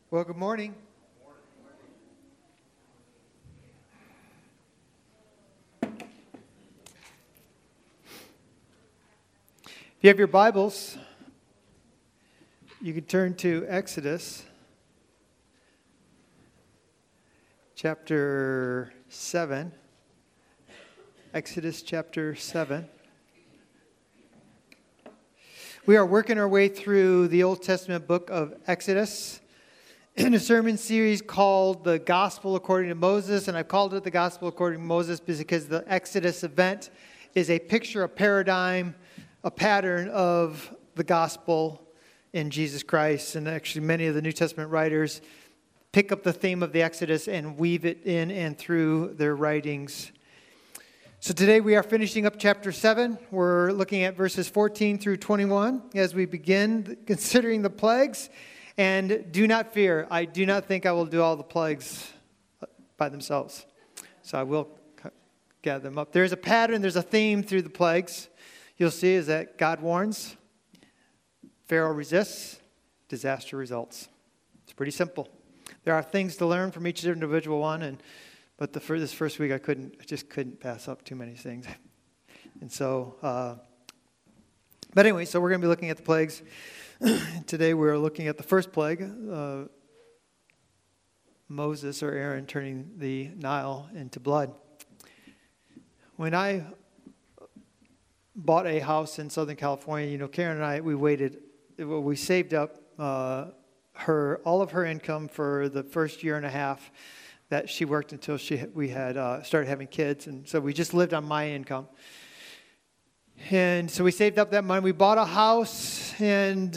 Well, good morning. If you have your Bibles, you can turn to Exodus chapter 7. Exodus chapter 7. We are working our way through the Old Testament book of Exodus in a sermon series called The Gospel According to Moses, and I've called it The Gospel According to Moses because the Exodus event is a picture, a paradigm, a pattern of the gospel in Jesus Christ. And actually many of the New Testament writers pick up the theme of the Exodus and weave it in and through their writings. So today we are finishing up chapter 7. We're looking at verses 14 through 21 as we begin considering the plagues. And do not fear, I do not think I will do all the plagues by themselves. So I will gather them up. There's a pattern, there's a theme through the plagues. You'll see is that God warns, Pharaoh resists, disaster results. It's pretty simple. There are things to learn from each individual one, but this first week I just couldn't pass up too many things. And so, but anyway, so we're going to be looking at the plagues. Today we're looking at the first plague, Moses or Aaron turning the Nile into blood. When I bought a house in Southern California, Karen and I, we saved up all of her income for the first year and a half that she worked until we had started having kids, and so we just lived on my income. And so we saved up that money. We bought a house, and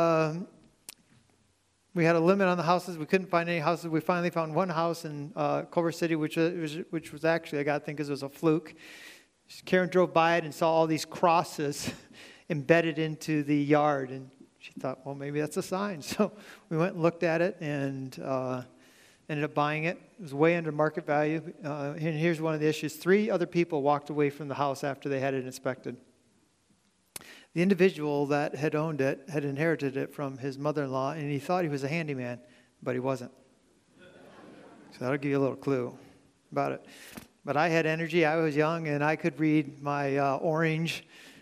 we had a limit on the houses. We couldn't find any houses. We finally found one house in Culver City, which was actually, I got to think, it was a fluke. Karen drove by it and saw all these crosses embedded into the yard, and she thought, well, maybe that's a sign. So we went and looked at it and ended up buying it. It was way under market value. And here's one of the issues. 3 other people walked away from the house after they had it inspected. The individual that had owned it had inherited it from his mother-in-law, and he thought he was a handyman, but he wasn't. So that'll give you a little clue about it. But I had energy. I was young, and I could read my orange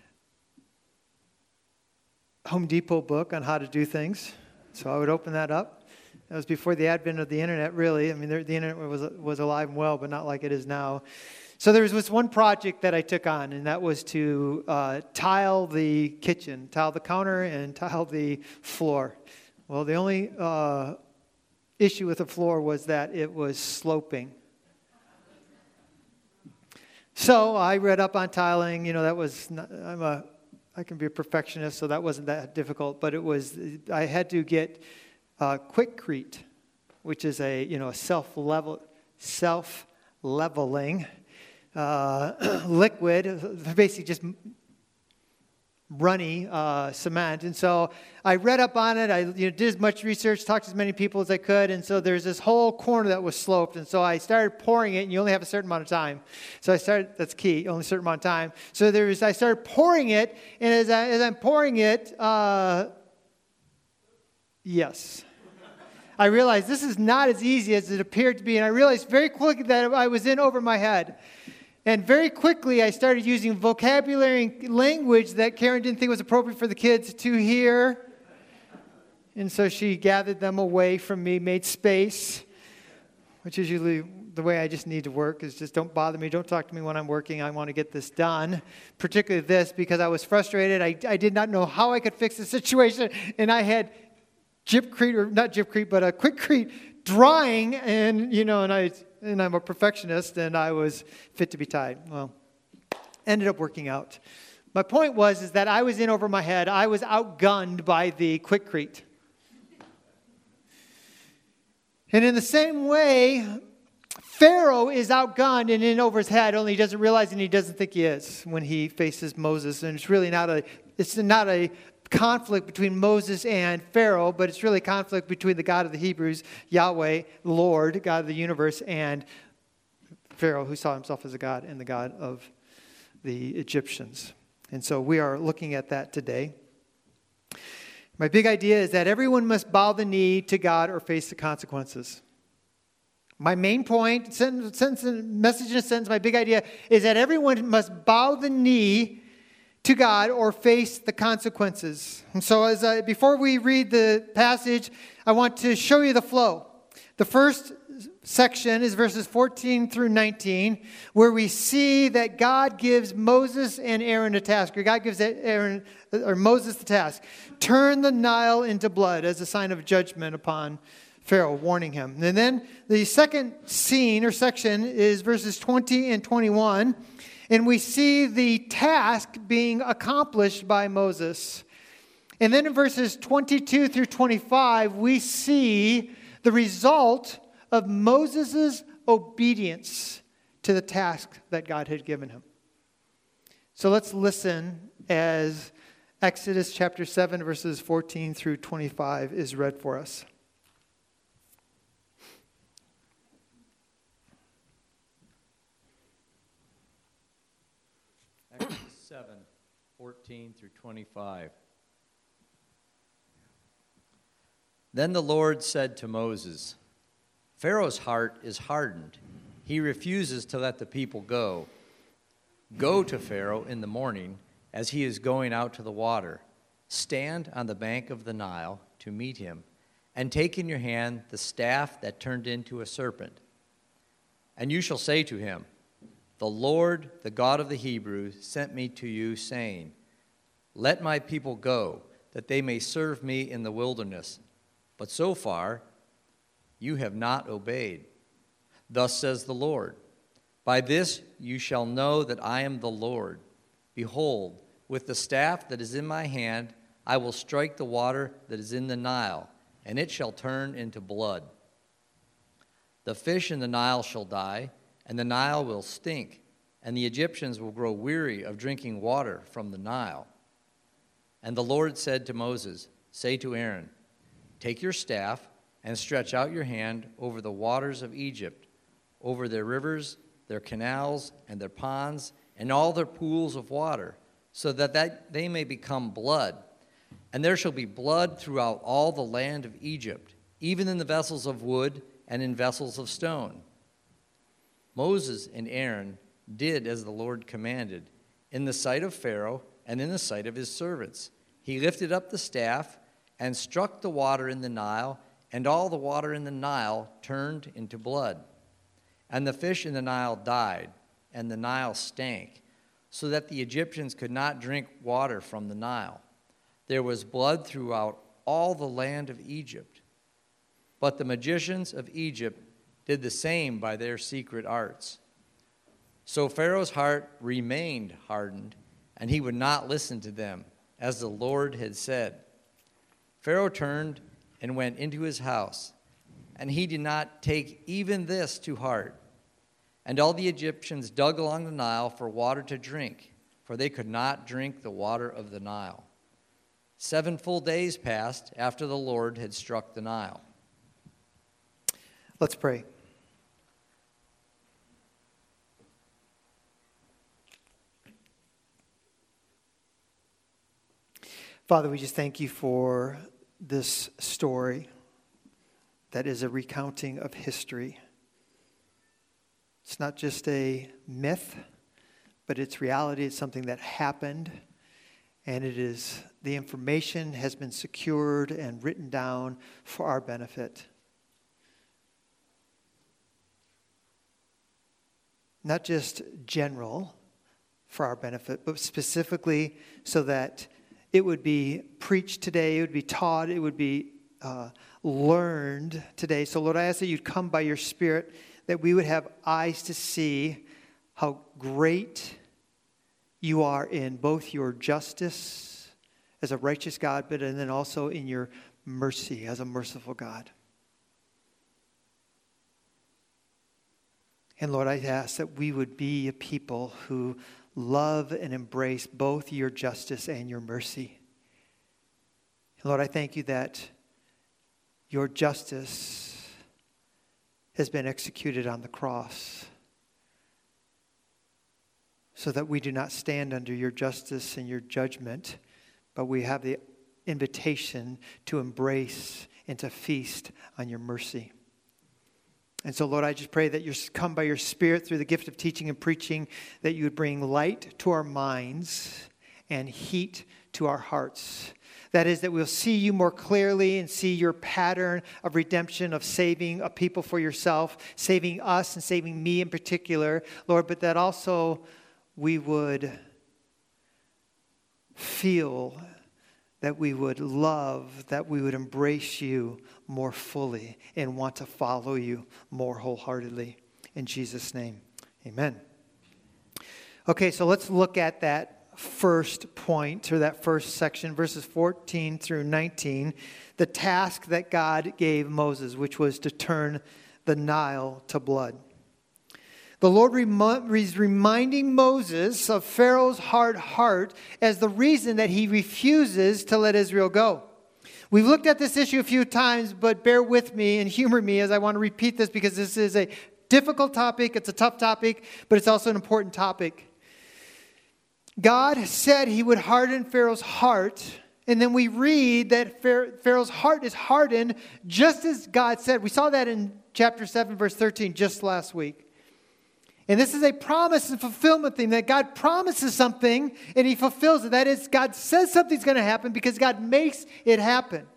Home Depot book on how to do things. So I would open that up. That was before the advent of the internet, really. I mean, the internet was alive and well, but not like it is now. So there was this one project that I took on, and that was to tile the kitchen, tile the counter, and tile the floor. Well, the only issue with the floor was that it was sloping. So I read up on tiling. I can be a perfectionist, so that wasn't that difficult. But I had to get Quikrete, which is a self-leveling liquid, basically just runny cement. And so I read up on it. I did as much research, talked to as many people as I could. And so there's this whole corner that was sloped. And so I started pouring it, and you only have a certain amount of time. So that's key, only a certain amount of time. So I started pouring it, and as I'm pouring it, yes. I realized this is not as easy as it appeared to be, and I realized very quickly that I was in over my head. And very quickly, I started using vocabulary and language that Karen didn't think was appropriate for the kids to hear. And so she gathered them away from me, made space, which is usually the way I just need to work, is just don't bother me, don't talk to me when I'm working. I want to get this done, particularly this, because I was frustrated. I did not know how I could fix the situation, and I had Quikrete drying, and I'm a perfectionist, and I was fit to be tied. Well, ended up working out. My point is that I was in over my head. I was outgunned by the Quikrete. And in the same way, Pharaoh is outgunned and in over his head, only he doesn't realize and he doesn't think he is when he faces Moses. And it's really not a conflict between Moses and Pharaoh, but it's really conflict between the God of the Hebrews, Yahweh, Lord, God of the universe, and Pharaoh, who saw himself as a god, and the God of the Egyptians. And so we are looking at that today. My big idea is that everyone must bow the knee to God or face the consequences. My main point, message in a sentence, my big idea is that everyone must bow the knee to God or face the consequences. And so before we read the passage, I want to show you the flow. The first section is verses 14 through 19, where we see that God gives Moses and Aaron a task, or God gives Moses the task. Turn the Nile into blood as a sign of judgment upon Pharaoh, warning him. And then the second scene or section is verses 20 and 21, and we see the task being accomplished by Moses. And then in verses 22 through 25, we see the result of Moses' obedience to the task that God had given him. So let's listen as Exodus chapter 7, verses 14 through 25 is read for us. Exodus 7, 14 through 25. Then the Lord said to Moses, Pharaoh's heart is hardened. He refuses to let the people go. Go to Pharaoh in the morning as he is going out to the water. Stand on the bank of the Nile to meet him, and take in your hand the staff that turned into a serpent. And you shall say to him, The Lord, the God of the Hebrews, sent me to you, saying, Let my people go, that they may serve me in the wilderness. But so far, you have not obeyed. Thus says the Lord, By this you shall know that I am the Lord. Behold, with the staff that is in my hand, I will strike the water that is in the Nile, and it shall turn into blood. The fish in the Nile shall die, and the Nile will stink, and the Egyptians will grow weary of drinking water from the Nile. And the Lord said to Moses, Say to Aaron, Take your staff and stretch out your hand over the waters of Egypt, over their rivers, their canals, and their ponds, and all their pools of water, so that they may become blood. And there shall be blood throughout all the land of Egypt, even in the vessels of wood and in vessels of stone. Moses and Aaron did as the Lord commanded, in the sight of Pharaoh and in the sight of his servants. He lifted up the staff and struck the water in the Nile, and all the water in the Nile turned into blood. And the fish in the Nile died, and the Nile stank, so that the Egyptians could not drink water from the Nile. There was blood throughout all the land of Egypt. But the magicians of Egypt did the same by their secret arts. So Pharaoh's heart remained hardened, and he would not listen to them, as the Lord had said. Pharaoh turned and went into his house, and he did not take even this to heart. And all the Egyptians dug along the Nile for water to drink, for they could not drink the water of the Nile. 7 full days passed after the Lord had struck the Nile. Let's pray. Father, we just thank you for this story that is a recounting of history. It's not just a myth, but it's reality. It's something that happened, and the information has been secured and written down for our benefit. Not just general for our benefit, but specifically so that it would be preached today, it would be taught, it would be learned today. So Lord, I ask that you'd come by your Spirit, that we would have eyes to see how great you are in both your justice as a righteous God, and then also in your mercy as a merciful God. And Lord, I ask that we would be a people who love and embrace both your justice and your mercy. And Lord, I thank you that your justice has been executed on the cross so that we do not stand under your justice and your judgment, but we have the invitation to embrace and to feast on your mercy. And so, Lord, I just pray that you come by your Spirit through the gift of teaching and preaching, that you would bring light to our minds and heat to our hearts. That is, that we'll see you more clearly and see your pattern of redemption, of saving a people for yourself, saving us and saving me in particular, Lord, but that also we would feel, that we would love, that we would embrace you more fully and want to follow you more wholeheartedly. In Jesus' name, amen. Okay, so let's look at that first point, or that first section, verses 14 through 19, the task that God gave Moses, which was to turn the Nile to blood. The Lord is reminding Moses of Pharaoh's hard heart as the reason that he refuses to let Israel go. We've looked at this issue a few times, but bear with me and humor me as I want to repeat this because this is a difficult topic, it's a tough topic, but it's also an important topic. God said he would harden Pharaoh's heart, and then we read that Pharaoh's heart is hardened just as God said. We saw that in chapter 7, verse 13, just last week. And this is a promise and fulfillment thing, that God promises something and he fulfills it. That is, God says something's going to happen because God makes it happen.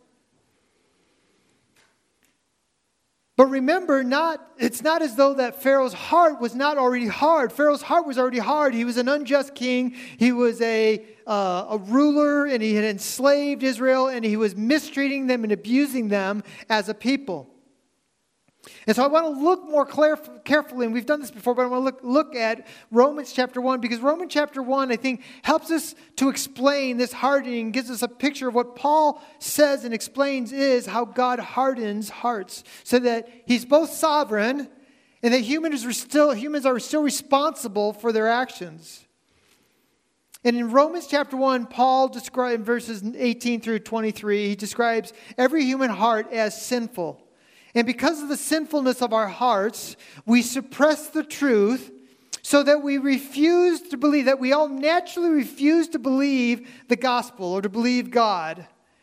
But remember, it's not as though that Pharaoh's heart was not already hard. Pharaoh's heart was already hard. He was an unjust king. He was a ruler, and he had enslaved Israel, and he was mistreating them and abusing them as a people. And so I want to look more carefully, and we've done this before, but I want to look at Romans chapter 1, because Romans chapter 1, I think, helps us to explain this hardening, gives us a picture of what Paul says and explains is how God hardens hearts, so that he's both sovereign and that humans are still responsible for their actions. And in Romans chapter 1, Paul describes, in verses 18 through 23, he describes every human heart as sinful. And because of the sinfulness of our hearts, we suppress the truth so that we refuse to believe, that we all naturally refuse to believe the gospel or to believe God.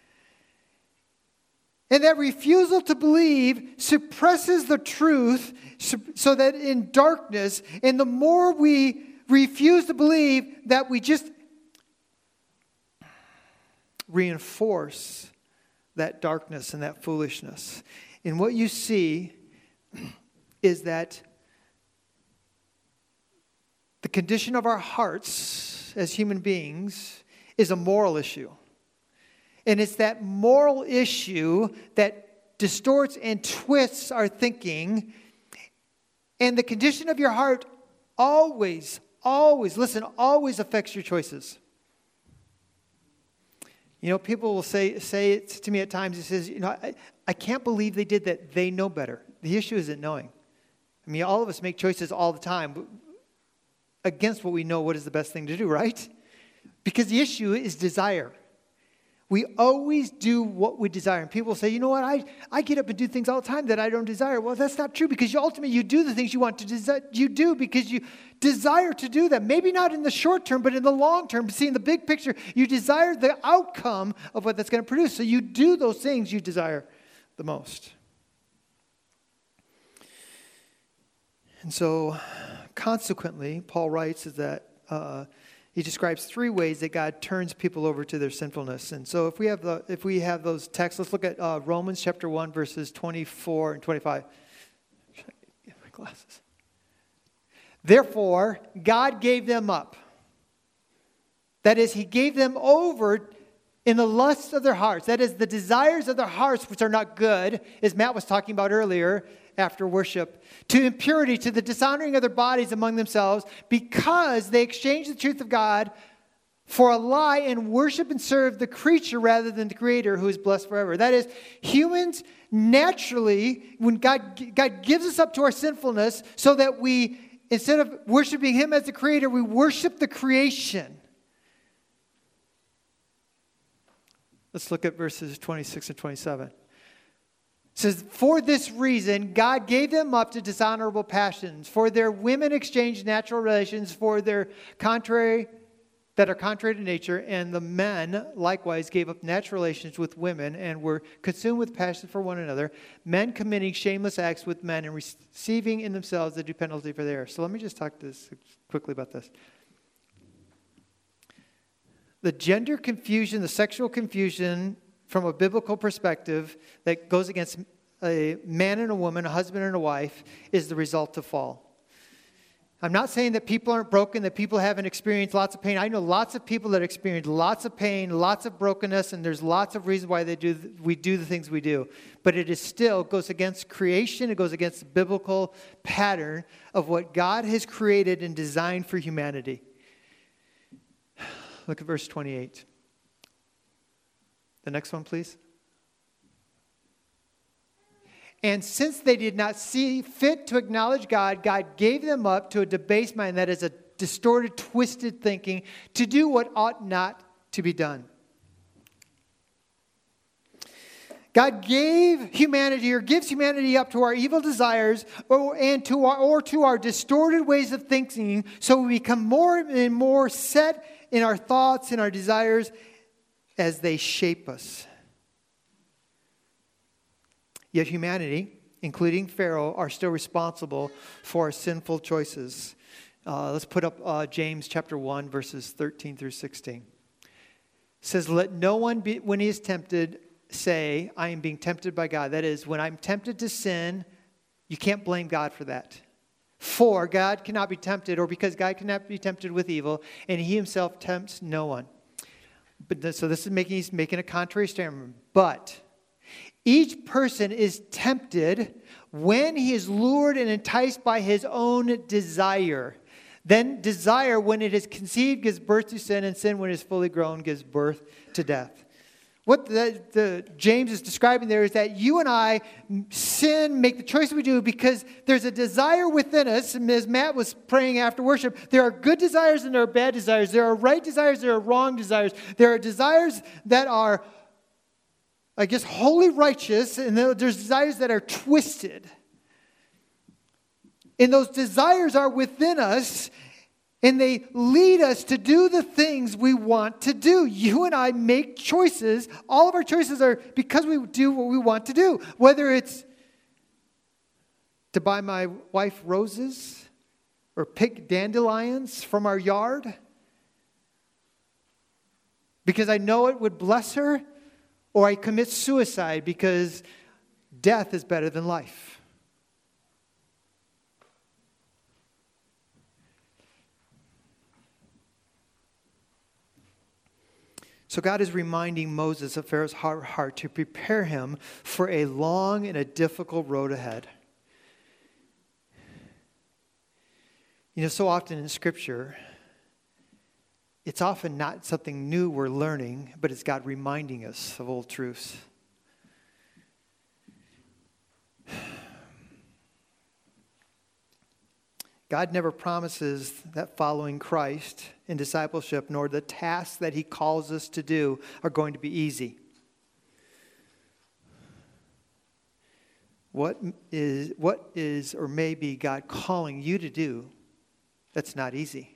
And that refusal to believe suppresses the truth so that in darkness, and the more we refuse to believe, that we just reinforce that darkness and that foolishness. And what you see is that the condition of our hearts as human beings is a moral issue. And it's that moral issue that distorts and twists our thinking. And the condition of your heart always affects your choices. You know, people will say it to me at times. It says, I can't believe they did that. They know better. The issue isn't knowing. I mean, all of us make choices all the time against what we know what is the best thing to do, right? Because the issue is desire. We always do what we desire. And people say, you know what, I get up and do things all the time that I don't desire. Well, that's not true, because ultimately you do the things you want to desire. You do because you desire to do them. Maybe not in the short term, but in the long term. Seeing the big picture, you desire the outcome of what that's going to produce. So you do those things you desire the most. And so, consequently, Paul writes is that he describes three ways that God turns people over to their sinfulness. And so if we have those texts, let's look at Romans chapter 1, verses 24 and 25. Get my glasses. Therefore, God gave them up. That is, he gave them over in the lusts of their hearts. That is, the desires of their hearts, which are not good, as Matt was talking about earlier after worship, to impurity, to the dishonoring of their bodies among themselves, because they exchanged the truth of God for a lie and worship and serve the creature rather than the Creator, who is blessed forever. That is, humans naturally, when God gives us up to our sinfulness, so that we, instead of worshiping him as the Creator, we worship the creation. Let's look at verses 26 and 27. It says, for this reason, God gave them up to dishonorable passions. For their women exchanged natural relations for their contrary that are contrary to nature, and the men likewise gave up natural relations with women and were consumed with passion for one another, men committing shameless acts with men and receiving in themselves the due penalty for their error. So let me just talk this quickly about this. The gender confusion, the sexual confusion from a biblical perspective that goes against a man and a woman, a husband and a wife, is the result of fall. I'm not saying that people aren't broken, that people haven't experienced lots of pain. I know lots of people that experience lots of pain, lots of brokenness, and there's lots of reasons why we do the things we do. But it is still goes against creation. It goes against the biblical pattern of what God has created and designed for humanity. Look at verse 28. The next one, please. And since they did not see fit to acknowledge God, God gave them up to a debased mind, that is a distorted, twisted thinking, to do what ought not to be done. God gave humanity, or gives humanity up to our evil desires or to our distorted ways of thinking, so we become more and more set in our thoughts and our desires as they shape us. Yet humanity, including Pharaoh, are still responsible for our sinful choices. Let's put up James chapter 1, verses 13 through 16. It says, let no one, when he is tempted, say, I am being tempted by God. That is, when I'm tempted to sin, you can't blame God for that. For God cannot be tempted, or because God cannot be tempted with evil, and he himself tempts no one. So this is he's making a contrary statement. But each person is tempted when he is lured and enticed by his own desire. Then desire, when it is conceived, gives birth to sin, and sin, when it is fully grown, gives birth to death. What James is describing there is that you and I sin, make the choice we do because there's a desire within us. And as Matt was praying after worship, there are good desires and there are bad desires. There are right desires, there are wrong desires. There are desires that are, I guess, wholly righteous, and there's desires that are twisted. And those desires are within us, and they lead us to do the things we want to do. You and I make choices. All of our choices are because we do what we want to do. Whether it's to buy my wife roses or pick dandelions from our yard because I know it would bless her, or I commit suicide because death is better than life. So God is reminding Moses of Pharaoh's hard heart to prepare him for a long and a difficult road ahead. You know, so often in Scripture, it's often not something new we're learning, but it's God reminding us of old truths. God never promises that following Christ in discipleship, nor the tasks that he calls us to do, are going to be easy. What is or may be God calling you to do that's not easy?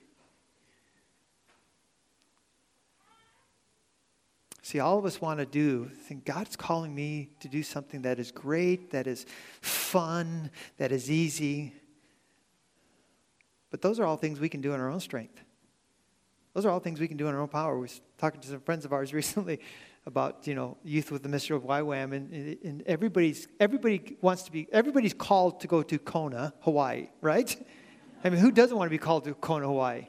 See, all of us want to think God's calling me to do something that is great, that is fun, that is easy. But those are all things we can do in our own strength. Those are all things we can do in our own power. We were talking to some friends of ours recently about, youth with the Mystery of YWAM, and everybody's called to go to Kona, Hawaii, right? I mean, who doesn't want to be called to Kona, Hawaii?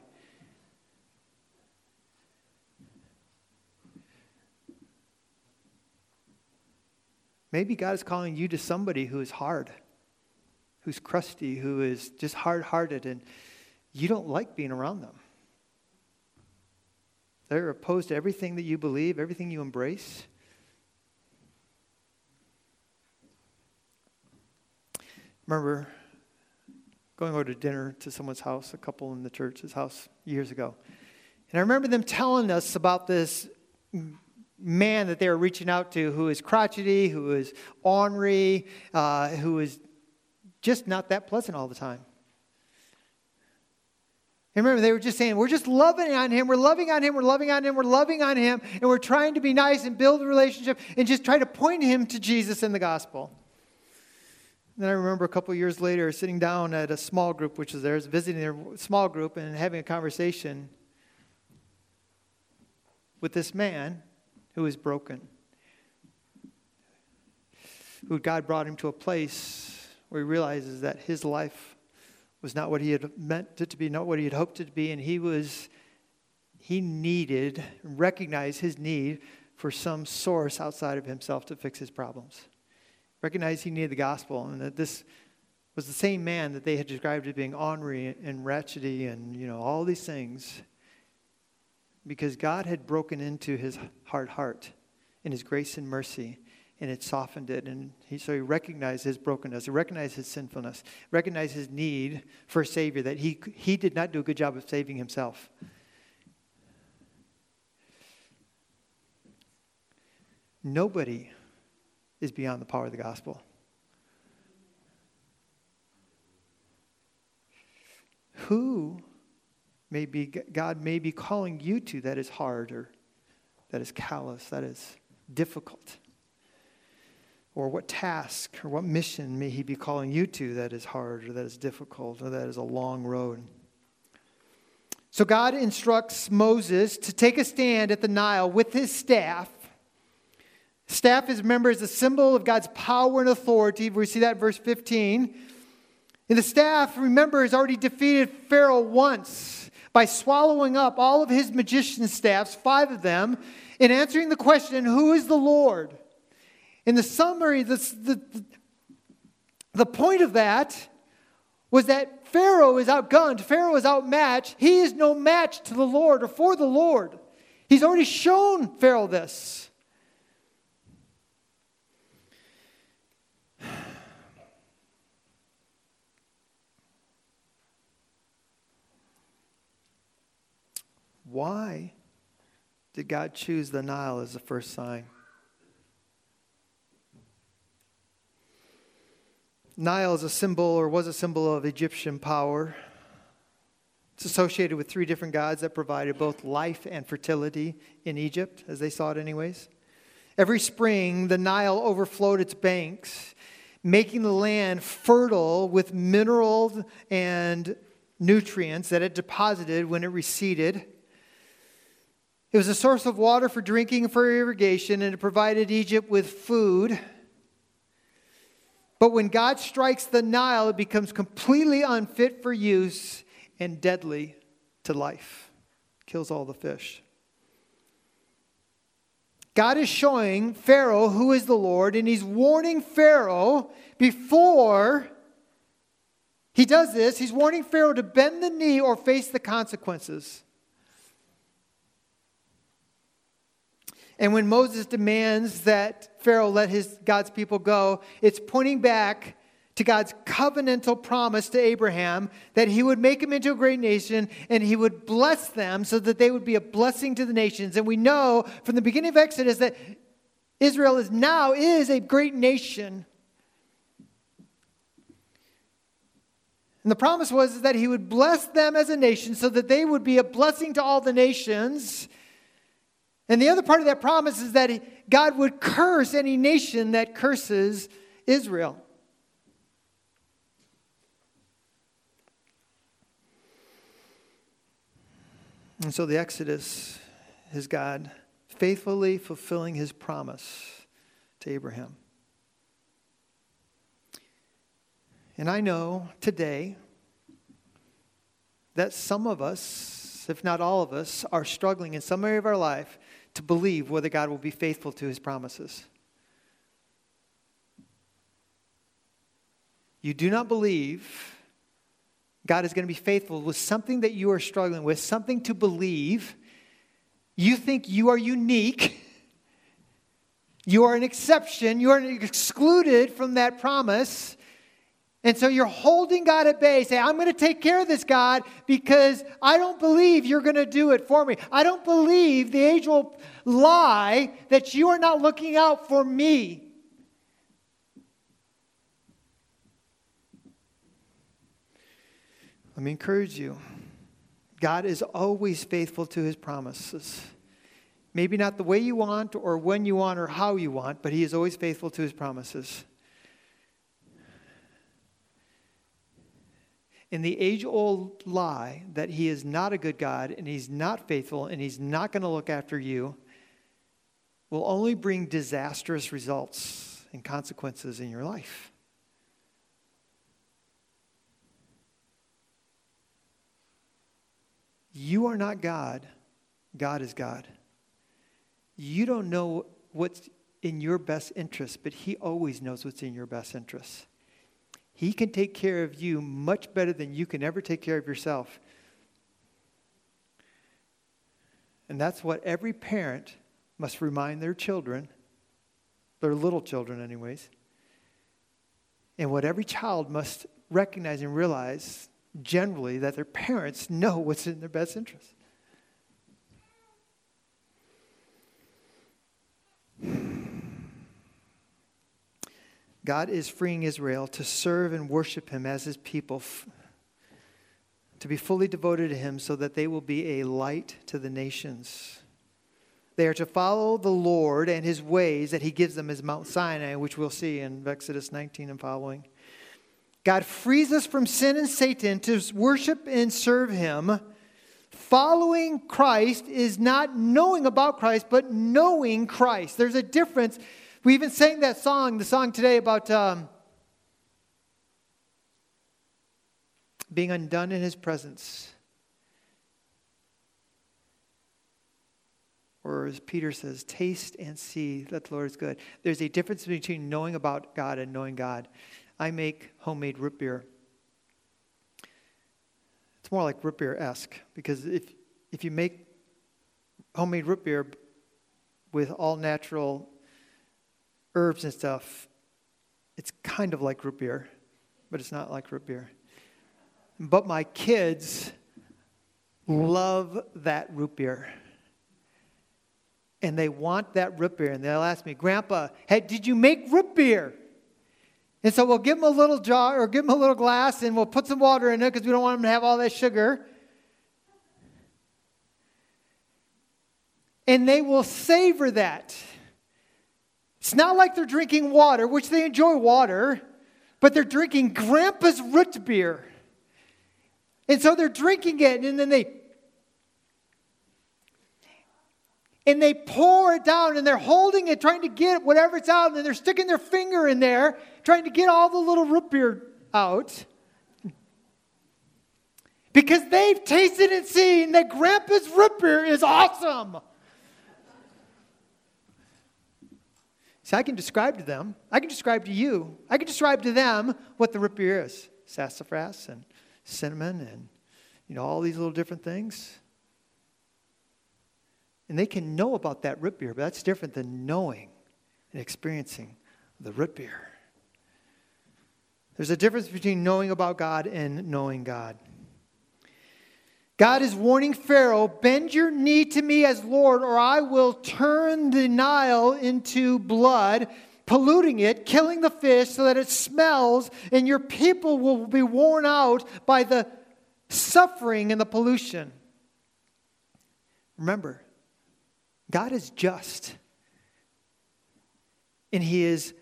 Maybe God is calling you to somebody who is hard, who's crusty, who is just hard-hearted, and you don't like being around them. They're opposed to everything that you believe, everything you embrace. Remember going over to dinner to someone's house, a couple in the church's house years ago. And I remember them telling us about this man that they were reaching out to who is crotchety, who is ornery, who is just not that pleasant all the time. And remember, they were just saying, we're just loving on him, we're loving on him, we're loving on him, we're loving on him, and we're trying to be nice and build a relationship and just try to point him to Jesus in the gospel. And then I remember a couple of years later sitting down at a small group, which was theirs, visiting their small group and having a conversation with this man who was broken, who God brought him to a place where he realizes that his life was not what he had meant it to be, not what he had hoped it to be, and he needed, recognized his need for some source outside of himself to fix his problems. Recognized he needed the gospel, and that this was the same man that they had described as being ornery and wretchedy and, all these things, because God had broken into his hard heart in his grace and mercy, and it softened it. And so he recognized his brokenness. He recognized his sinfulness. Recognized his need for a Savior, that he did not do a good job of saving himself. Nobody is beyond the power of the gospel. Who God may be calling you to that is hard, or that is callous, that is difficult? Or what task or what mission may he be calling you to that is hard, or that is difficult, or that is a long road? So God instructs Moses to take a stand at the Nile with his staff. Staff, remember, is a symbol of God's power and authority. We see that in verse 15. And the staff, remember, has already defeated Pharaoh once by swallowing up all of his magician staffs, 5 of them, and answering the question, who is the Lord? In the summary, the point of that was that Pharaoh is outgunned. Pharaoh is outmatched. He is no match to the Lord or for the Lord. He's already shown Pharaoh this. Why did God choose the Nile as the first sign? Nile is a symbol, or was a symbol, of Egyptian power. It's associated with 3 different gods that provided both life and fertility in Egypt, as they saw it anyways. Every spring, the Nile overflowed its banks, making the land fertile with minerals and nutrients that it deposited when it receded. It was a source of water for drinking and for irrigation, and it provided Egypt with food. But when God strikes the Nile, it becomes completely unfit for use and deadly to life. Kills all the fish. God is showing Pharaoh who is the Lord, and he's warning Pharaoh before he does this. He's warning Pharaoh to bend the knee or face the consequences. And when Moses demands that Pharaoh let God's people go, it's pointing back to God's covenantal promise to Abraham that he would make him into a great nation and he would bless them so that they would be a blessing to the nations. And we know from the beginning of Exodus that Israel is a great nation. And the promise was that he would bless them as a nation so that they would be a blessing to all the nations. And the other part of that promise is that God would curse any nation that curses Israel. And so the Exodus is God faithfully fulfilling his promise to Abraham. And I know today that some of us, if not all of us, are struggling in some area of our life to believe whether God will be faithful to his promises. You do not believe God is going to be faithful with something that you are struggling with, something to believe. You think you are unique. You are an exception. You are excluded from that promise. And so you're holding God at bay. Say, I'm going to take care of this, God, because I don't believe you're going to do it for me. I don't believe the age-old lie that you are not looking out for me. Let me encourage you. God is always faithful to his promises. Maybe not the way you want or when you want or how you want, but he is always faithful to his promises. In the age-old lie that he is not a good God and he's not faithful and he's not going to look after you will only bring disastrous results and consequences in your life. You are not God. God is God. You don't know what's in your best interest, but he always knows what's in your best interest. He can take care of you much better than you can ever take care of yourself. And that's what every parent must remind their children, their little children anyways, and what every child must recognize and realize generally, that their parents know what's in their best interest. God is freeing Israel to serve and worship him as his people, to be fully devoted to him so that they will be a light to the nations. They are to follow the Lord and his ways that he gives them as Mount Sinai, which we'll see in Exodus 19 and following. God frees us from sin and Satan to worship and serve him. Following Christ is not knowing about Christ, but knowing Christ. There's a difference. We even sang that song, the song today about being undone in his presence. Or as Peter says, taste and see that the Lord is good. There's a difference between knowing about God and knowing God. I make homemade root beer. It's more like root beer-esque, because if you make homemade root beer with all natural herbs and stuff, it's kind of like root beer, but it's not like root beer. But my kids love that root beer. And they want that root beer. And they'll ask me, Grandpa, hey, did you make root beer? And so we'll give them a little jar or give them a little glass and we'll put some water in it because we don't want them to have all that sugar. And they will savor that. It's not like they're drinking water, which they enjoy water, but they're drinking Grandpa's root beer. And so they're drinking it and then they pour it down and they're holding it, trying to get whatever's out, and then they're sticking their finger in there, trying to get all the little root beer out. Because they've tasted and seen that Grandpa's root beer is awesome. See, I can describe to them, I can describe to you, I can describe to them what the root beer is. Sassafras and cinnamon and, all these little different things. And they can know about that root beer, but that's different than knowing and experiencing the root beer. There's a difference between knowing about God and knowing God. God is warning Pharaoh, bend your knee to me as Lord, or I will turn the Nile into blood, polluting it, killing the fish so that it smells, and your people will be worn out by the suffering and the pollution. Remember, God is just. And he has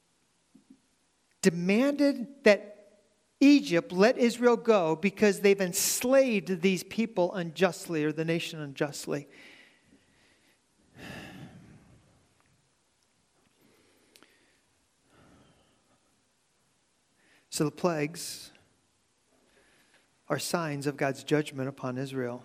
demanded that Egypt let Israel go because they've enslaved these people unjustly, or the nation unjustly. So the plagues are signs of God's judgment upon Israel.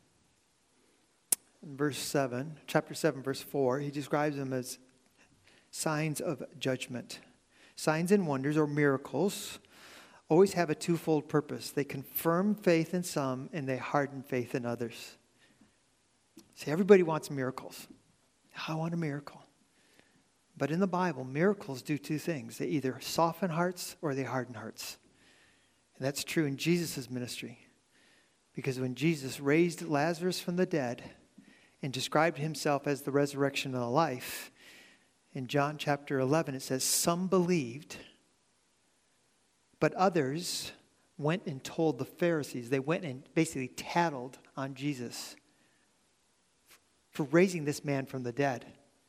In verse 7, chapter 7, verse 4, he describes them as signs of judgment. Signs and wonders, or miracles, always have a twofold purpose. They confirm faith in some, and they harden faith in others. See, everybody wants miracles. I want a miracle. But in the Bible, miracles do two things. They either soften hearts or they harden hearts. And that's true in Jesus' ministry. Because when Jesus raised Lazarus from the dead and described himself as the resurrection and the life, in John chapter 11 it says, some believed, but others went and told the Pharisees. They went and basically tattled on Jesus for raising this man from the dead.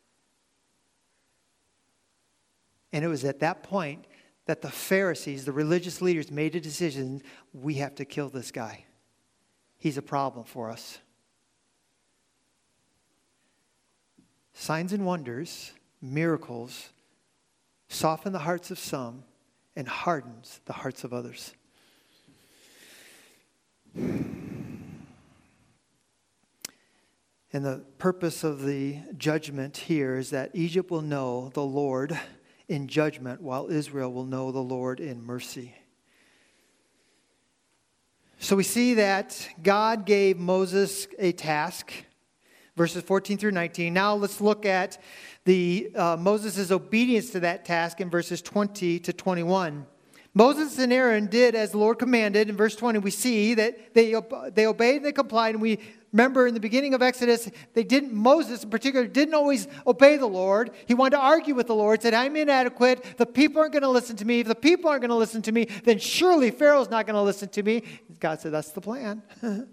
And it was at that point that the Pharisees, the religious leaders, made a decision: we have to kill this guy. He's a problem for us. Signs and wonders, miracles, soften the hearts of some and hardens the hearts of others. And the purpose of the judgment here is that Egypt will know the Lord in judgment, while Israel will know the Lord in mercy. So we see that God gave Moses a task, verses 14 through 19. Now let's look at Moses' obedience to that task in verses 20 to 21. Moses and Aaron did as the Lord commanded. In verse 20, we see that they obeyed and they complied. And we remember in the beginning of Exodus, Moses in particular didn't always obey the Lord. He wanted to argue with the Lord, said, I'm inadequate. The people aren't going to listen to me. If the people aren't going to listen to me, then surely Pharaoh's not going to listen to me. God said, that's the plan.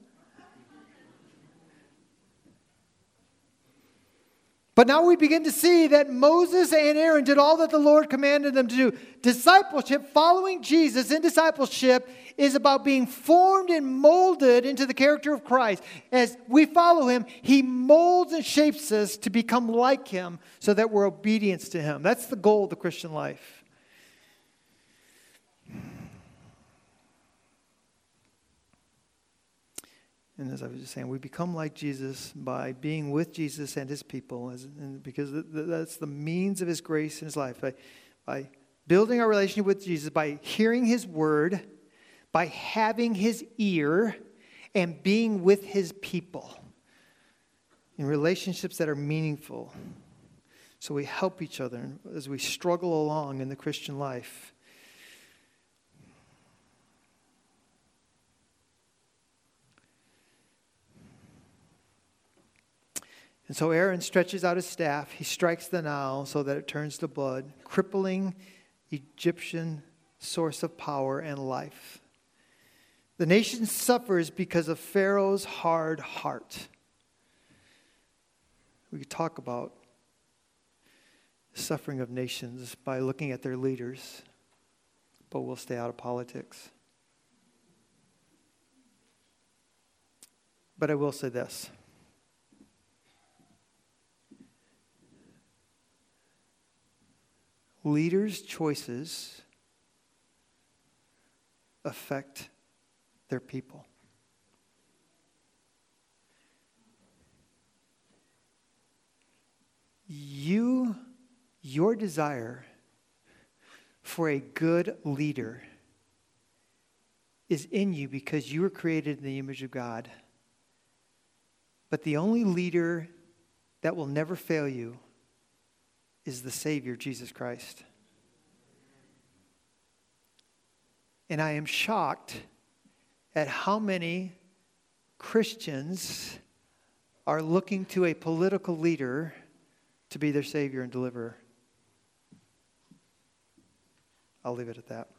But now we begin to see that Moses and Aaron did all that the Lord commanded them to do. Discipleship, following Jesus in discipleship, is about being formed and molded into the character of Christ. As we follow him, he molds and shapes us to become like him so that we're obedient to him. That's the goal of the Christian life. And as I was just saying, we become like Jesus by being with Jesus and his people, because that's the means of his grace in his life. By building our relationship with Jesus, by hearing his word, by having his ear, and being with his people in relationships that are meaningful. So we help each other as we struggle along in the Christian life. And so Aaron stretches out his staff. He strikes the Nile so that it turns to blood, crippling Egyptian source of power and life. The nation suffers because of Pharaoh's hard heart. We could talk about the suffering of nations by looking at their leaders, but we'll stay out of politics. But I will say this. Leaders' choices affect their people. Your desire for a good leader is in you because you were created in the image of God. But the only leader that will never fail you is the Savior, Jesus Christ. And I am shocked at how many Christians are looking to a political leader to be their Savior and deliverer. I'll leave it at that.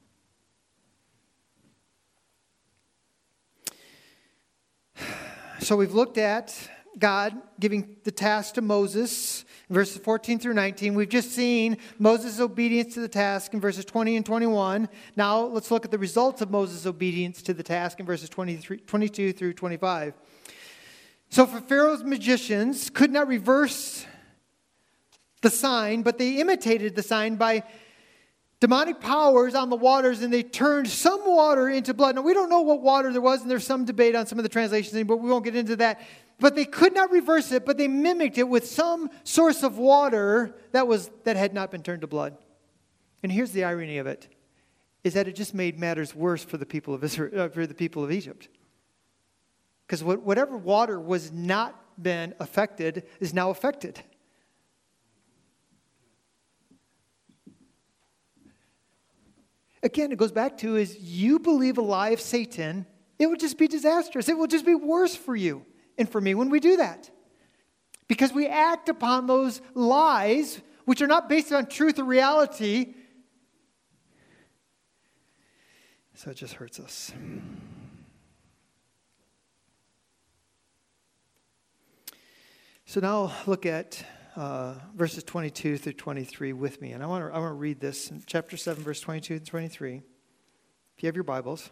So we've looked at God giving the task to Moses in verses 14 through 19. We've just seen Moses' obedience to the task in verses 20 and 21. Now let's look at the results of Moses' obedience to the task in verses 22 through 25. So for Pharaoh's magicians could not reverse the sign, but they imitated the sign by demonic powers on the waters, and they turned some water into blood. Now we don't know what water there was, and there's some debate on some of the translations, but we won't get into that. But they could not reverse it, but they mimicked it with some source of water that had not been turned to blood. And here's the irony of it, is that it just made matters worse for the people of Israel, for the people of Egypt. Because whatever water was not been affected is now affected. Again, it goes back to is you believe a lie of Satan, it would just be disastrous. It will just be worse for you and for me when we do that. Because we act upon those lies, which are not based on truth or reality. So it just hurts us. So now look at verses 22 through 23 with me. And I want to read this in chapter 7, verse 22 and 23. If you have your Bibles.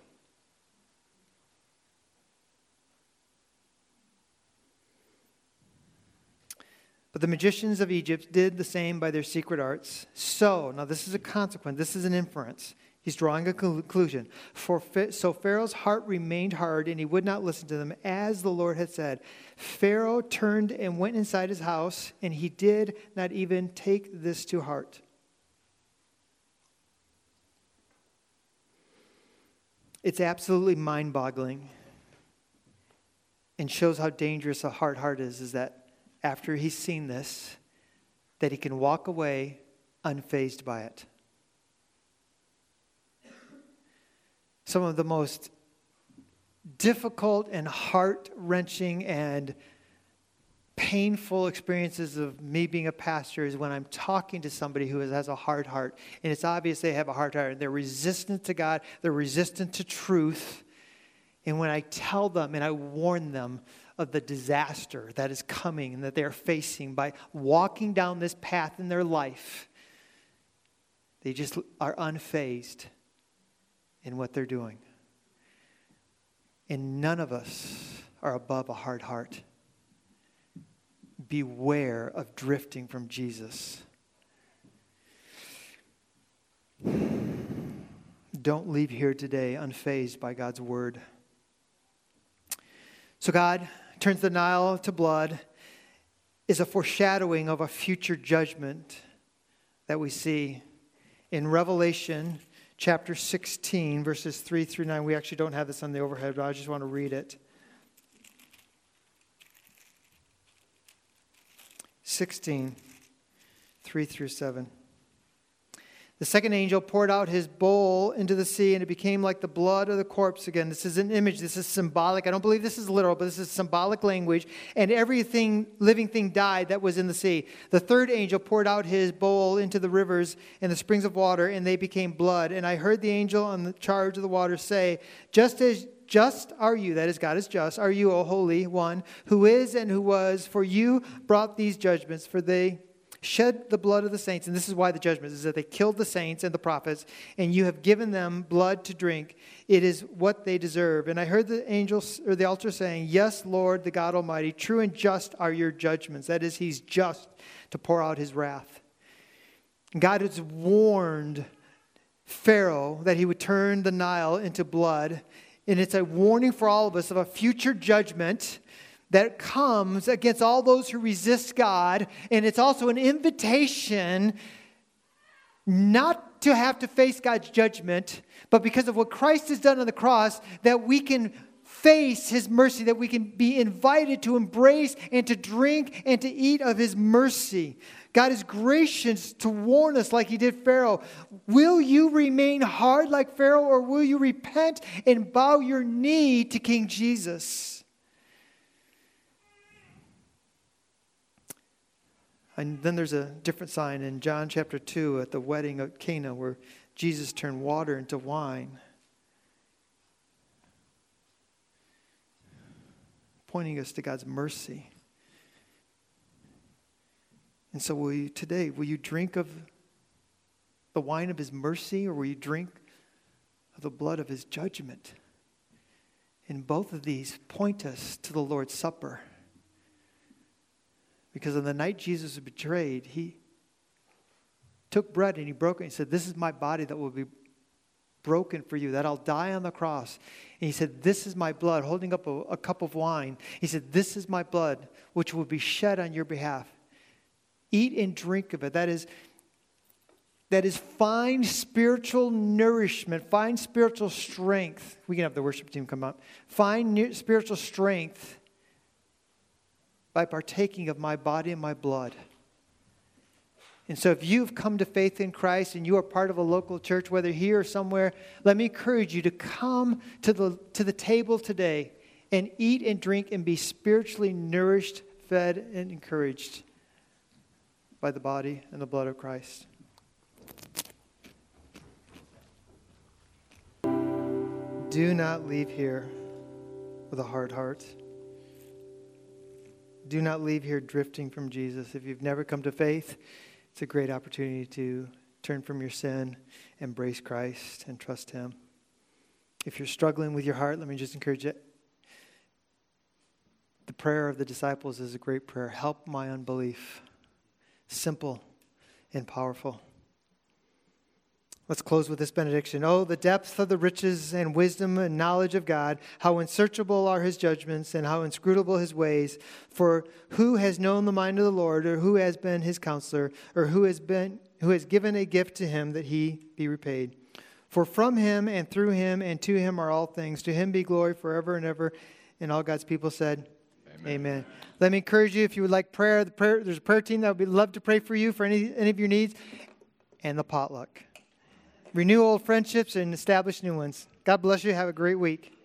But the magicians of Egypt did the same by their secret arts. So, now this is a consequence. This is an inference. He's drawing a conclusion. So Pharaoh's heart remained hard, and he would not listen to them, as the Lord had said. Pharaoh turned and went inside his house, and he did not even take this to heart. It's absolutely mind-boggling, and shows how dangerous a hard heart is that after he's seen this, that he can walk away unfazed by it. Some of the most difficult and heart-wrenching and painful experiences of me being a pastor is when I'm talking to somebody who has a hard heart. And it's obvious they have a hard heart. They're resistant to God. They're resistant to truth. And when I tell them and I warn them of the disaster that is coming and that they are facing by walking down this path in their life, they just are unfazed in what they're doing. And none of us are above a hard heart. Beware of drifting from Jesus. Don't leave here today unfazed by God's word. So God turns the Nile to blood is a foreshadowing of a future judgment that we see in Revelation chapter 16, verses 3 through 9. We actually don't have this on the overhead, but I just want to read it. 16, 3 through 7. The second angel poured out his bowl into the sea, and it became like the blood of the corpse again. This is an image. This is symbolic. I don't believe this is literal, but this is symbolic language. And everything, living thing died that was in the sea. The third angel poured out his bowl into the rivers and the springs of water, and they became blood. And I heard the angel on the charge of the water say, just are you, that is, God is just, are you, O Holy One, who is and who was, for you brought these judgments, for they shed the blood of the saints. And this is why the judgment is that they killed the saints and the prophets, and you have given them blood to drink. It is what they deserve. And I heard the angels or the altar saying, yes, Lord, the God Almighty, true and just are your judgments. That is, he's just to pour out his wrath. And God has warned Pharaoh that he would turn the Nile into blood. And it's a warning for all of us of a future judgment that comes against all those who resist God. And it's also an invitation not to have to face God's judgment, but because of what Christ has done on the cross, that we can face his mercy, that we can be invited to embrace and to drink and to eat of his mercy. God is gracious to warn us like he did Pharaoh. Will you remain hard like Pharaoh, or will you repent and bow your knee to King Jesus? And then there's a different sign in John chapter 2 at the wedding of Cana where Jesus turned water into wine, pointing us to God's mercy. And so will you drink of the wine of his mercy, or will you drink of the blood of his judgment? And both of these point us to the Lord's Supper. Because on the night Jesus was betrayed, he took bread and he broke it. And he said, this is my body that will be broken for you, that I'll die on the cross. And he said, this is my blood, holding up a cup of wine. He said, this is my blood, which will be shed on your behalf. Eat and drink of it. That is find spiritual nourishment, find spiritual strength. We can have the worship team come up. Find spiritual strength by partaking of my body and my blood. And so if you've come to faith in Christ and you are part of a local church, whether here or somewhere, let me encourage you to come to the table today and eat and drink and be spiritually nourished, fed, and encouraged by the body and the blood of Christ. do not leave here with a hard heart. Do not leave here drifting from Jesus. If you've never come to faith, it's a great opportunity to turn from your sin, embrace Christ, and trust Him. If you're struggling with your heart, let me just encourage you. The prayer of the disciples is a great prayer. Help my unbelief. Simple and powerful. Let's close with this benediction. Oh, the depth of the riches and wisdom and knowledge of God, how unsearchable are His judgments and how inscrutable His ways. For who has known the mind of the Lord, or who has been His counselor, or who has given a gift to Him that He be repaid? For from Him and through Him and to Him are all things. To Him be glory forever and ever. And all God's people said, Amen. Let me encourage you, if you would like prayer, there's a prayer team that would love to pray for you for any of your needs, and the potluck. Renew old friendships and establish new ones. God bless you. Have a great week.